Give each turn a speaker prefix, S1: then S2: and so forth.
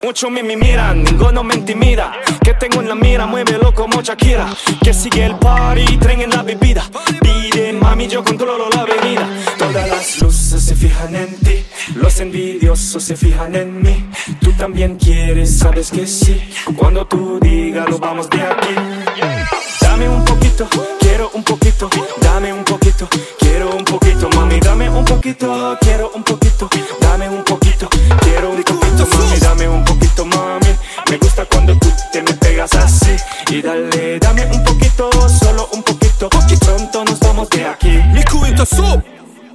S1: Muchos me miran, ninguno me intimida. Que tengo en la mira, muévelo como Shakira. Que sigue el party, tren en la bebida. Pide mami, yo controlo la avenida. Todas las luces se fijan en ti, los envidiosos se fijan en mí. Tú también quieres, sabes que sí. Cuando tú digas, lo vamos de aquí. Dame un poquito, quiero un poquito. Dame un poquito, quiero un poquito. Mami, dame un poquito, quiero un poquito. Dame un poquito.